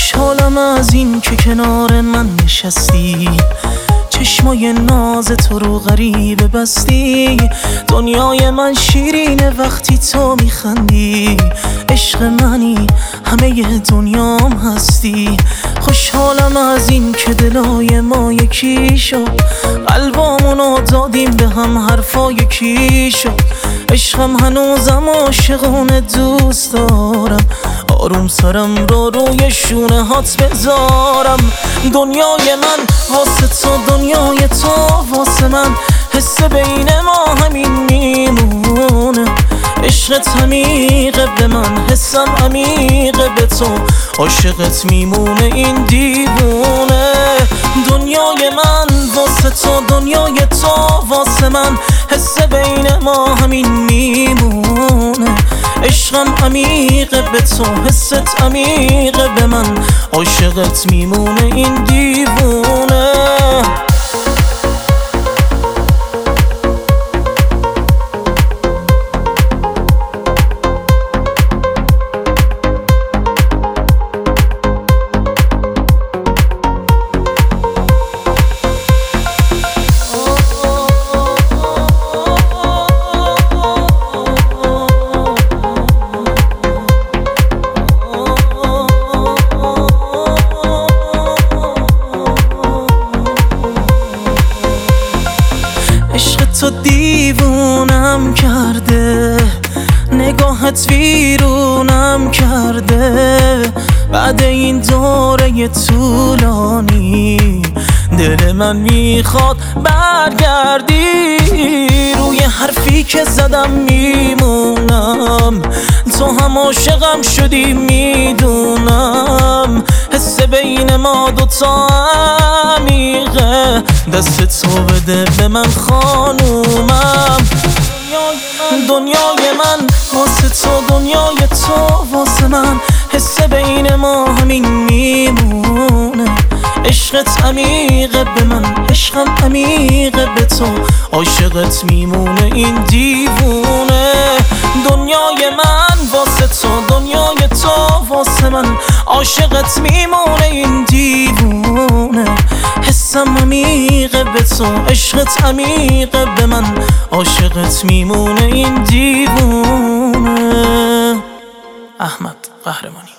خوشحالم از این که کنار من نشستی، چشمای ناز تو رو غریبه بستی. دنیای من شیرینه وقتی تو میخندی، عشق منی همه دنیام هستی. خوشحالم از این که دلای ما یکی شد، قلبامونو دادیم به هم، حرفا یکی شد. عشقم هنوزم عاشقونه دوست دارم، آروم سرم رو روی شونه هات بذارم. دنیای من واسه تو، دنیای تو واسه من، حس بین ما همین میمونه. عشقت عمیقه به من، حسم عمیقه به تو، عاشقت میمونه این دیوونه. دنیای من واسه تو، دنیای تو واسه من، حس بین ما همین میمونه. عشقم عمیقه به تو، حست عمیقه به من، عاشقت میمونه این دیوونه. تو دیوونم کرده، نگاهت ویرونم کرده. بعد این دوره طولانی دل من میخواد برگردی. روی حرفی که زدم میمونم، تو هم عاشقم شدی میدونم. حس بین ما دوتا عمیقه، دست تو بده به من خانومم. دنیای من واسه تو، دنیای تو واسه من، حس بین ما همین میمونه. عشقت عمیقه به من، عشقم عمیقه به تو، عاشقت میمونه این دیوونه. دنیای من واسه تو، دنیای تو واسه من، عاشقت میمونه این دیوونه. حسم عمیقه به تو، عشقت عمیقه به من، عاشقت میمونه این دیوونه. احمد قهرمانی.